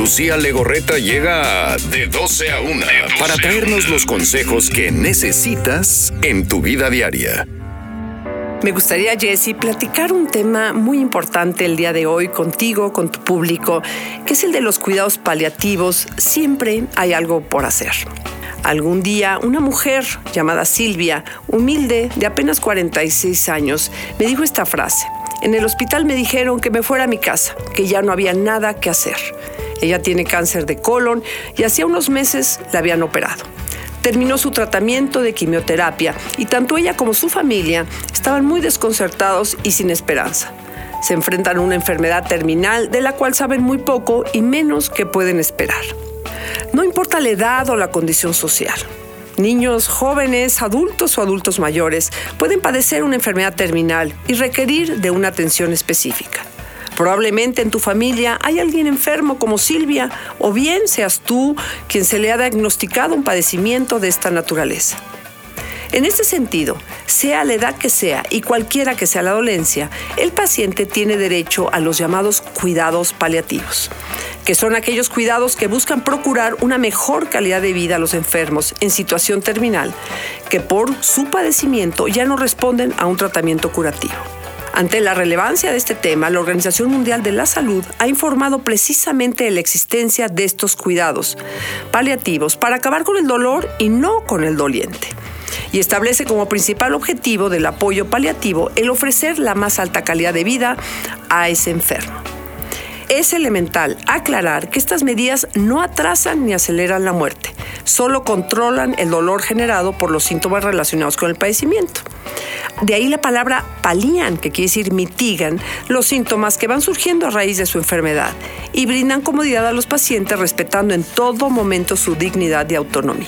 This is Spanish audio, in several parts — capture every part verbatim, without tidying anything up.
Lucía Legorreta llega de doce a una para traernos los consejos que necesitas en tu vida diaria. Me gustaría, Jessy, platicar un tema muy importante el día de hoy contigo, con tu público, que es el de los cuidados paliativos. Siempre hay algo por hacer. Algún día, una mujer llamada Silvia, humilde, de apenas cuarenta y seis años, me dijo esta frase. En el hospital me dijeron que me fuera a mi casa, que ya no había nada que hacer. Ella tiene cáncer de colon y hacía unos meses la habían operado. Terminó su tratamiento de quimioterapia y tanto ella como su familia estaban muy desconcertados y sin esperanza. Se enfrentan a una enfermedad terminal de la cual saben muy poco y menos que pueden esperar. No importa la edad o la condición social. Niños, jóvenes, adultos o adultos mayores pueden padecer una enfermedad terminal y requerir de una atención específica. Probablemente en tu familia hay alguien enfermo como Silvia, o bien seas tú quien se le ha diagnosticado un padecimiento de esta naturaleza. En este sentido, sea la edad que sea y cualquiera que sea la dolencia, el paciente tiene derecho a los llamados cuidados paliativos, que son aquellos cuidados que buscan procurar una mejor calidad de vida a los enfermos en situación terminal, que por su padecimiento ya no responden a un tratamiento curativo. Ante la relevancia de este tema, la Organización Mundial de la Salud ha informado precisamente de la existencia de estos cuidados paliativos para acabar con el dolor y no con el doliente. Y establece como principal objetivo del apoyo paliativo el ofrecer la más alta calidad de vida a ese enfermo. Es elemental aclarar que estas medidas no atrasan ni aceleran la muerte, solo controlan el dolor generado por los síntomas relacionados con el padecimiento. De ahí la palabra palían, que quiere decir mitigan los síntomas que van surgiendo a raíz de su enfermedad y brindan comodidad a los pacientes respetando en todo momento su dignidad y autonomía.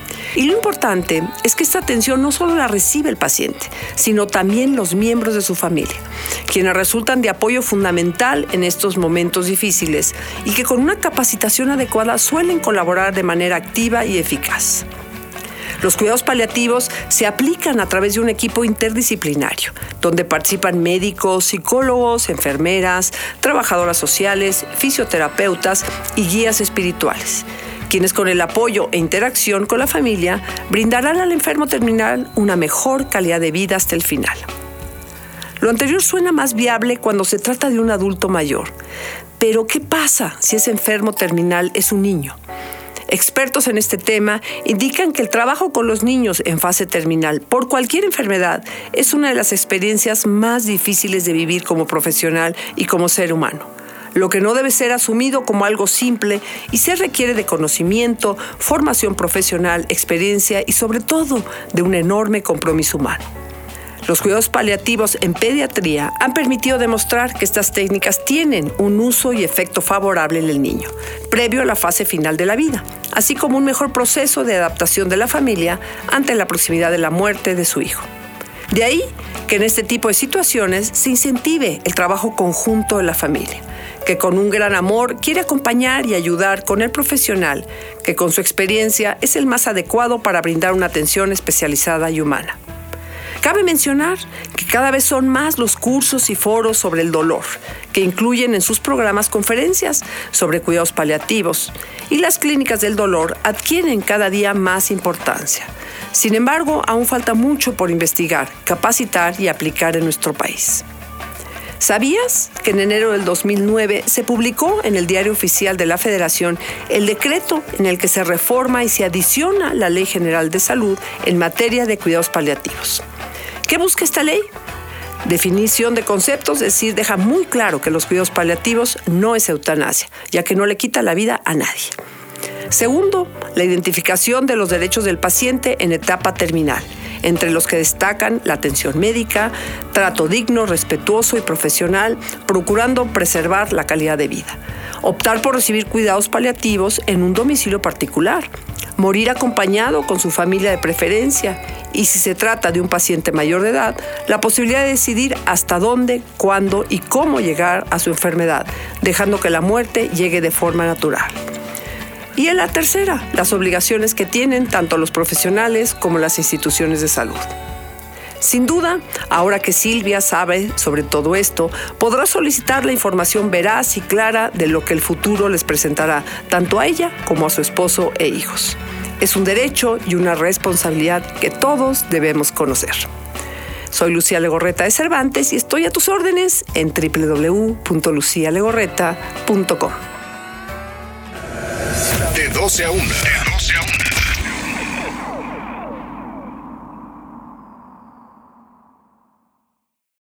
Y lo importante es que esta atención no solo la recibe el paciente, sino también los miembros de su familia, quienes resultan de apoyo fundamental en estos momentos difíciles y que con una capacitación adecuada suelen colaborar de manera activa y eficaz. Los cuidados paliativos se aplican a través de un equipo interdisciplinario, donde participan médicos, psicólogos, enfermeras, trabajadoras sociales, fisioterapeutas y guías espirituales, quienes con el apoyo e interacción con la familia brindarán al enfermo terminal una mejor calidad de vida hasta el final. Lo anterior suena más viable cuando se trata de un adulto mayor, pero ¿qué pasa si ese enfermo terminal es un niño? Expertos en este tema indican que el trabajo con los niños en fase terminal por cualquier enfermedad es una de las experiencias más difíciles de vivir como profesional y como ser humano, lo que no debe ser asumido como algo simple y se requiere de conocimiento, formación profesional, experiencia y sobre todo de un enorme compromiso humano. Los cuidados paliativos en pediatría han permitido demostrar que estas técnicas tienen un uso y efecto favorable en el niño, previo a la fase final de la vida, así como un mejor proceso de adaptación de la familia ante la proximidad de la muerte de su hijo. De ahí que en este tipo de situaciones se incentive el trabajo conjunto de la familia, que con un gran amor quiere acompañar y ayudar con el profesional, que con su experiencia es el más adecuado para brindar una atención especializada y humana. Cabe mencionar que cada vez son más los cursos y foros sobre el dolor, que incluyen en sus programas conferencias sobre cuidados paliativos, y las clínicas del dolor adquieren cada día más importancia. Sin embargo, aún falta mucho por investigar, capacitar y aplicar en nuestro país. ¿Sabías que en enero del dos mil nueve se publicó en el Diario Oficial de la Federación el decreto en el que se reforma y se adiciona la Ley General de Salud en materia de cuidados paliativos? ¿Qué busca esta ley? Definición de conceptos, es decir, deja muy claro que los cuidados paliativos no es eutanasia, ya que no le quita la vida a nadie. Segundo, la identificación de los derechos del paciente en etapa terminal, entre los que destacan la atención médica, trato digno, respetuoso y profesional, procurando preservar la calidad de vida. Optar por recibir cuidados paliativos en un domicilio particular, morir acompañado con su familia de preferencia y, si se trata de un paciente mayor de edad, la posibilidad de decidir hasta dónde, cuándo y cómo llegar a su enfermedad, dejando que la muerte llegue de forma natural. Y en la tercera, las obligaciones que tienen tanto los profesionales como las instituciones de salud. Sin duda, ahora que Silvia sabe sobre todo esto, podrá solicitar la información veraz y clara de lo que el futuro les presentará tanto a ella como a su esposo e hijos. Es un derecho y una responsabilidad que todos debemos conocer. Soy Lucía Legorreta de Cervantes y estoy a tus órdenes en doble u doble u doble u punto lucía legorreta punto com. De doce a una.